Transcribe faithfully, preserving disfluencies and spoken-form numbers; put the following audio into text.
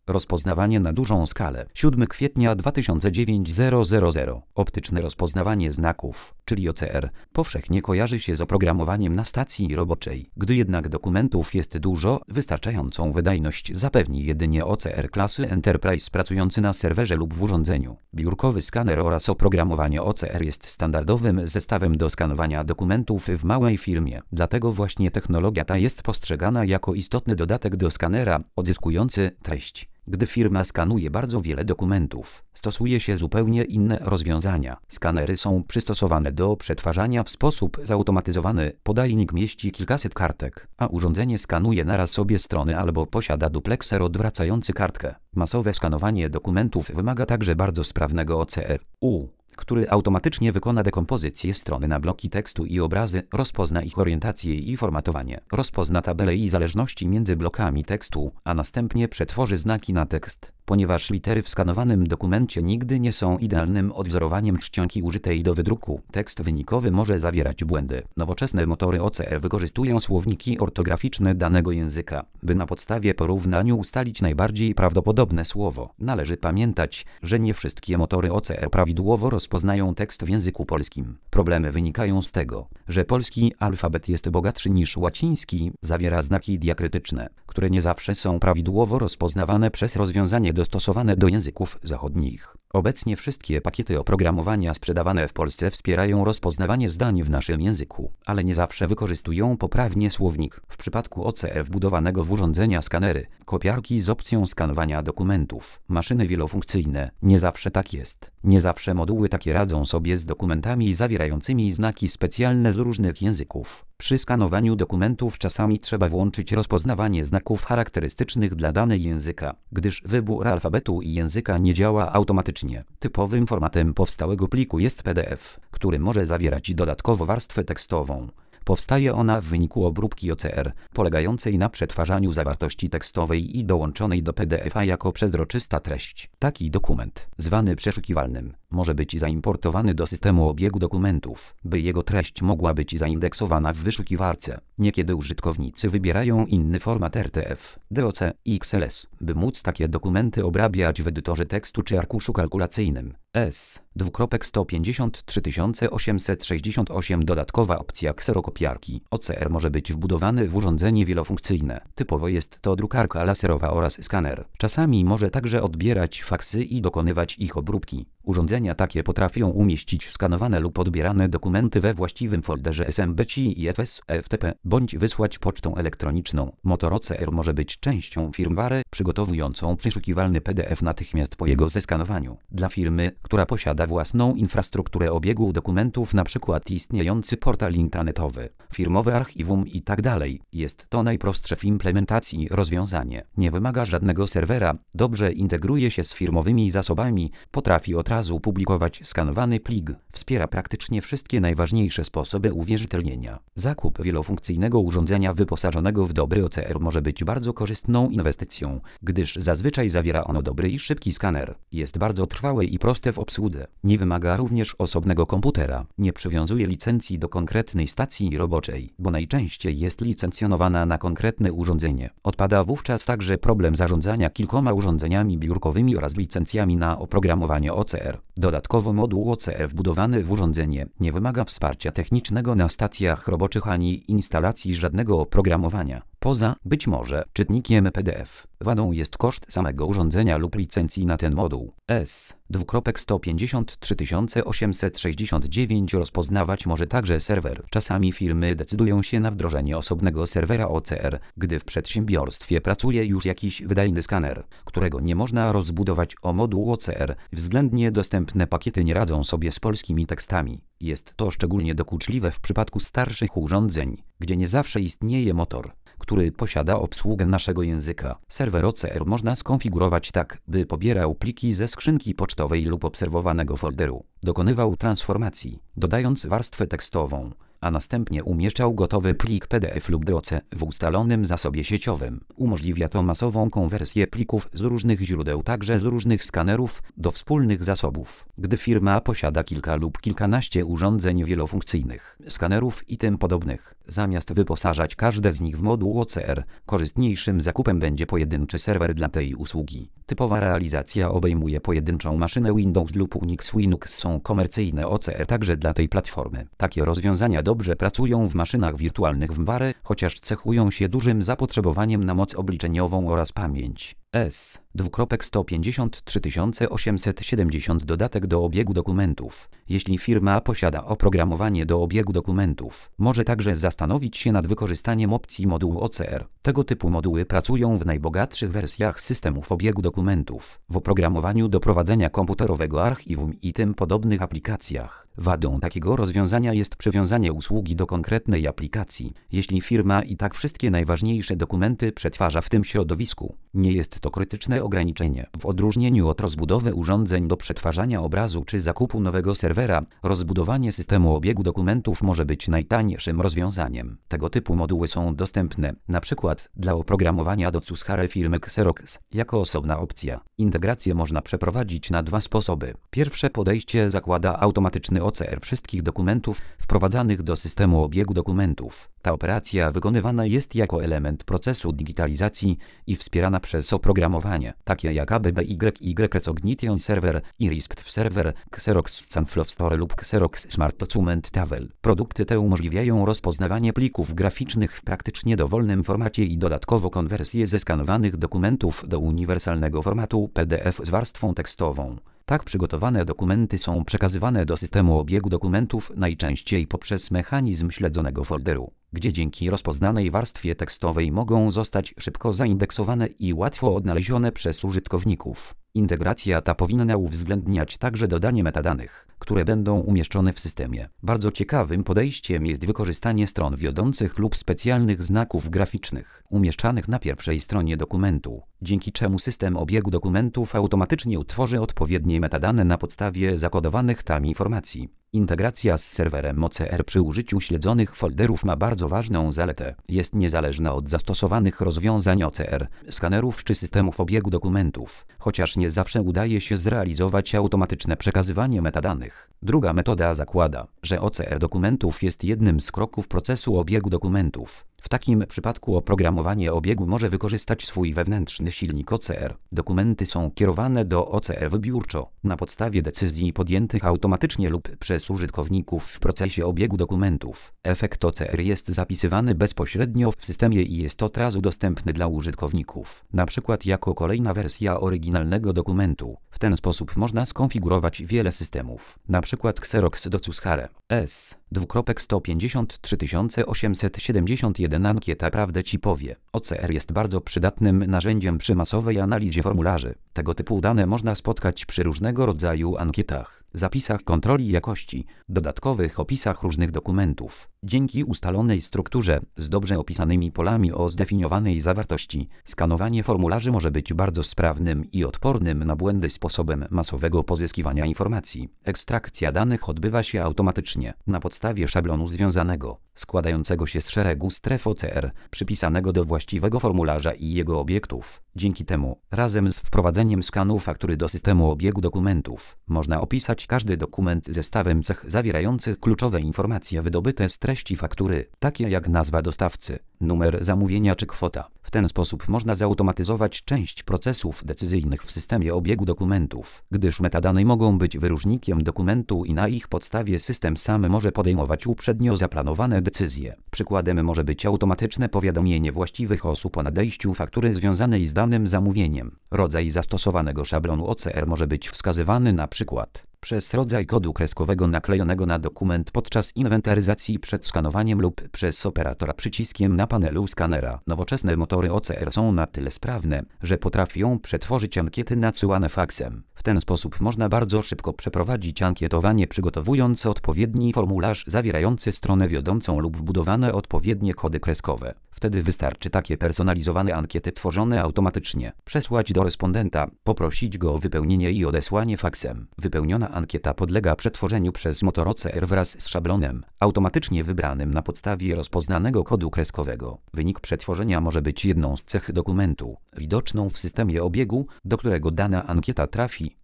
Rozpoznawanie na dużą skalę. siódmego kwietnia dwa tysiące dziewiątego. Optyczne rozpoznawanie znaków, czyli O C R, powszechnie kojarzy się z oprogramowaniem na stacji roboczej. Gdy jednak dokumentów jest dużo, wystarczającą wydajność zapewni jedynie O C R klasy Enterprise pracujący na serwerze lub w urządzeniu. Biurkowy skaner oraz oprogramowanie O C R jest standardowym zestawem do skanowania dokumentów w małej firmie. Dlatego właśnie technologia ta jest postrzegana jako istotny dodatek do skanera, odzyskujący treść. Gdy firma skanuje bardzo wiele dokumentów, stosuje się zupełnie inne rozwiązania. Skanery są przystosowane do przetwarzania w sposób zautomatyzowany. Podajnik mieści kilkaset kartek, a urządzenie skanuje naraz obie strony albo posiada duplekser odwracający kartkę. Masowe skanowanie dokumentów wymaga także bardzo sprawnego O C R U, który automatycznie wykona dekompozycję strony na bloki tekstu i obrazy, rozpozna ich orientację i formatowanie, rozpozna tabele i zależności między blokami tekstu, a następnie przetworzy znaki na tekst. Ponieważ litery w skanowanym dokumencie nigdy nie są idealnym odwzorowaniem czcionki użytej do wydruku, tekst wynikowy może zawierać błędy. Nowoczesne motory O C R wykorzystują słowniki ortograficzne danego języka, by na podstawie porównania ustalić najbardziej prawdopodobne słowo. Należy pamiętać, że nie wszystkie motory O C R prawidłowo rozpoznają tekst w języku polskim. Problemy wynikają z tego, że polski alfabet jest bogatszy niż łaciński, zawiera znaki diakrytyczne, które nie zawsze są prawidłowo rozpoznawane przez rozwiązanie dostosowane do języków zachodnich. Obecnie wszystkie pakiety oprogramowania sprzedawane w Polsce wspierają rozpoznawanie zdań w naszym języku, ale nie zawsze wykorzystują poprawnie słownik. W przypadku O C R wbudowanego w urządzenia skanery, kopiarki z opcją skanowania dokumentów, maszyny wielofunkcyjne, nie zawsze tak jest. Nie zawsze moduły takie radzą sobie z dokumentami zawierającymi znaki specjalne z różnych języków. Przy skanowaniu dokumentów czasami trzeba włączyć rozpoznawanie znaków charakterystycznych dla danego języka, gdyż wybór alfabetu i języka nie działa automatycznie. Typowym formatem powstałego pliku jest P D F, który może zawierać dodatkowo warstwę tekstową. Powstaje ona w wyniku obróbki O C R, polegającej na przetwarzaniu zawartości tekstowej i dołączonej do P D F a jako przezroczysta treść. Taki dokument, zwany przeszukiwalnym, może być zaimportowany do systemu obiegu dokumentów, by jego treść mogła być zaindeksowana w wyszukiwarce. Niekiedy użytkownicy wybierają inny format R T F, D O C i X L S, by móc takie dokumenty obrabiać w edytorze tekstu czy arkuszu kalkulacyjnym. S. sto pięćdziesiąt trzy tysiące osiemset sześćdziesiąt osiem Dodatkowa opcja kserokopiarki. O C R może być wbudowany w urządzenie wielofunkcyjne. Typowo jest to drukarka laserowa oraz skaner. Czasami może także odbierać faksy i dokonywać ich obróbki. Urządzenia takie potrafią umieścić skanowane lub odbierane dokumenty we właściwym folderze S M B C I F S F T P bądź wysłać pocztą elektroniczną. Motor O C R może być częścią firmware przygotowującą przeszukiwalny P D F natychmiast po jego zeskanowaniu. Dla firmy, która posiada własną infrastrukturę obiegu dokumentów, np. istniejący portal internetowy, firmowe archiwum itd., jest to najprostsze w implementacji rozwiązanie. Nie wymaga żadnego serwera, dobrze integruje się z firmowymi zasobami, potrafi od razu publikować skanowany plik, wspiera praktycznie wszystkie najważniejsze sposoby uwierzytelnienia. Zakup wielofunkcyjnego urządzenia wyposażonego w dobry O C R może być bardzo korzystną inwestycją, gdyż zazwyczaj zawiera ono dobry i szybki skaner. Jest bardzo trwałe i proste w obsłudze. Nie wymaga również osobnego komputera. Nie przywiązuje licencji do konkretnej stacji roboczej, bo najczęściej jest licencjonowana na konkretne urządzenie. Odpada wówczas także problem zarządzania kilkoma urządzeniami biurkowymi oraz licencjami na oprogramowanie O C R. Dodatkowo moduł O C R wbudowany w urządzenie nie wymaga wsparcia technicznego na stacjach roboczych ani instalacji żadnego oprogramowania, poza, być może, czytnikiem P D F. Wadą jest koszt samego urządzenia lub licencji na ten moduł. S. sto pięćdziesiąt trzy tysiące osiemset sześćdziesiąt dziewięć Rozpoznawać może także serwer. Czasami firmy decydują się na wdrożenie osobnego serwera O C R, gdy w przedsiębiorstwie pracuje już jakiś wydajny skaner, którego nie można rozbudować o moduł O C R. Względnie dostępne pakiety nie radzą sobie z polskimi tekstami. Jest to szczególnie dokuczliwe w przypadku starszych urządzeń, gdzie nie zawsze istnieje motor, który posiada obsługę naszego języka. Serwer O C R można skonfigurować tak, by pobierał pliki ze skrzynki pocztowej lub obserwowanego folderu. Dokonywał transformacji, dodając warstwę tekstową, a następnie umieszczał gotowy plik P D F lub D O C w ustalonym zasobie sieciowym. Umożliwia to masową konwersję plików z różnych źródeł, także z różnych skanerów, do wspólnych zasobów. Gdy firma posiada kilka lub kilkanaście urządzeń wielofunkcyjnych, skanerów i tym podobnych, zamiast wyposażać każde z nich w moduł O C R, korzystniejszym zakupem będzie pojedynczy serwer dla tej usługi. Typowa realizacja obejmuje pojedynczą maszynę Windows lub Unix. Linux są komercyjne O C R także dla tej platformy. Takie rozwiązania dobrze pracują w maszynach wirtualnych w miarę, chociaż cechują się dużym zapotrzebowaniem na moc obliczeniową oraz pamięć. S. sto pięćdziesiąt trzy tysiące osiemset siedemdziesiąt Dodatek do obiegu dokumentów. Jeśli firma posiada oprogramowanie do obiegu dokumentów, może także zastanowić się nad wykorzystaniem opcji modułu O C R. Tego typu moduły pracują w najbogatszych wersjach systemów obiegu dokumentów, w oprogramowaniu do prowadzenia komputerowego archiwum i tym podobnych aplikacjach. Wadą takiego rozwiązania jest przywiązanie usługi do konkretnej aplikacji. Jeśli firma i tak wszystkie najważniejsze dokumenty przetwarza w tym środowisku, nie jest to krytyczne ograniczenie. W odróżnieniu od rozbudowy urządzeń do przetwarzania obrazu czy zakupu nowego serwera, rozbudowanie systemu obiegu dokumentów może być najtańszym rozwiązaniem. Tego typu moduły są dostępne, np. dla oprogramowania do Cuskare firmy Xerox, jako osobna opcja. Integrację można przeprowadzić na dwa sposoby. Pierwsze podejście zakłada automatyczny O C R wszystkich dokumentów wprowadzanych do systemu obiegu dokumentów. Ta operacja wykonywana jest jako element procesu digitalizacji i wspierana przez oprogramowanie, takie jak A B B Y Y Recognition Server, IRISP Server, Xerox Sunflow Store lub Xerox Smart Document Table. Produkty te umożliwiają rozpoznawanie plików graficznych w praktycznie dowolnym formacie i dodatkowo konwersję zeskanowanych dokumentów do uniwersalnego formatu P D F z warstwą tekstową. Tak przygotowane dokumenty są przekazywane do systemu obiegu dokumentów najczęściej poprzez mechanizm śledzonego folderu, gdzie dzięki rozpoznanej warstwie tekstowej mogą zostać szybko zaindeksowane i łatwo odnalezione przez użytkowników. Integracja ta powinna uwzględniać także dodanie metadanych, które będą umieszczone w systemie. Bardzo ciekawym podejściem jest wykorzystanie stron wiodących lub specjalnych znaków graficznych umieszczanych na pierwszej stronie dokumentu, dzięki czemu system obiegu dokumentów automatycznie utworzy odpowiednie metadane na podstawie zakodowanych tam informacji. Integracja z serwerem O C R przy użyciu śledzonych folderów ma bardzo ważną zaletę. Jest niezależna od zastosowanych rozwiązań O C R, skanerów czy systemów obiegu dokumentów, chociaż nie zawsze udaje się zrealizować automatyczne przekazywanie metadanych. Druga metoda zakłada, że O C R dokumentów jest jednym z kroków procesu obiegu dokumentów. W takim przypadku oprogramowanie obiegu może wykorzystać swój wewnętrzny silnik O C R. Dokumenty są kierowane do O C R wybiórczo, na podstawie decyzji podjętych automatycznie lub przez użytkowników w procesie obiegu dokumentów. Efekt O C R jest zapisywany bezpośrednio w systemie i jest od razu dostępny dla użytkowników, na przykład jako kolejna wersja oryginalnego dokumentu. W ten sposób można skonfigurować wiele systemów, na przykład Xerox do Cuskare. S. sto pięćdziesiąt trzy tysiące osiemset siedemdziesiąt jeden Ankieta prawdę ci powie. O C R jest bardzo przydatnym narzędziem przy masowej analizie formularzy. Tego typu dane można spotkać przy różnego rodzaju ankietach, zapisach kontroli jakości, dodatkowych opisach różnych dokumentów. Dzięki ustalonej strukturze, z dobrze opisanymi polami o zdefiniowanej zawartości, skanowanie formularzy może być bardzo sprawnym i odpornym na błędy sposobem masowego pozyskiwania informacji. Ekstrakcja danych odbywa się automatycznie, na podstawie szablonu związanego, składającego się z szeregu stref O C R, przypisanego do właściwego formularza i jego obiektów. Dzięki temu, razem z wprowadzeniem skanu faktury do systemu obiegu dokumentów, można opisać każdy dokument zestawem cech zawierających kluczowe informacje wydobyte z treści faktury, takie jak nazwa dostawcy, numer zamówienia czy kwota. W ten sposób można zautomatyzować część procesów decyzyjnych w systemie obiegu dokumentów, gdyż metadane mogą być wyróżnikiem dokumentu i na ich podstawie system sam może podejmować uprzednio zaplanowane decyzje. Przykładem może być automatyczne powiadomienie właściwych osób o nadejściu faktury związanej z danym zamówieniem. Rodzaj zastosowanego szablonu O C R może być wskazywany na przykład przez rodzaj kodu kreskowego naklejonego na dokument podczas inwentaryzacji przed skanowaniem lub przez operatora przyciskiem na panelu skanera. Nowoczesne motory O C R są na tyle sprawne, że potrafią przetworzyć ankiety nadsyłane faksem. W ten sposób można bardzo szybko przeprowadzić ankietowanie, przygotowując odpowiedni formularz zawierający stronę wiodącą lub wbudowane odpowiednie kody kreskowe. Wtedy wystarczy takie personalizowane ankiety tworzone automatycznie przesłać do respondenta, poprosić go o wypełnienie i odesłanie faksem. Wypełniona Dana ankieta podlega przetworzeniu przez MotorOCR wraz z szablonem, automatycznie wybranym na podstawie rozpoznanego kodu kreskowego. Wynik przetworzenia może być jedną z cech dokumentu, widoczną w systemie obiegu, do którego dana ankieta trafi.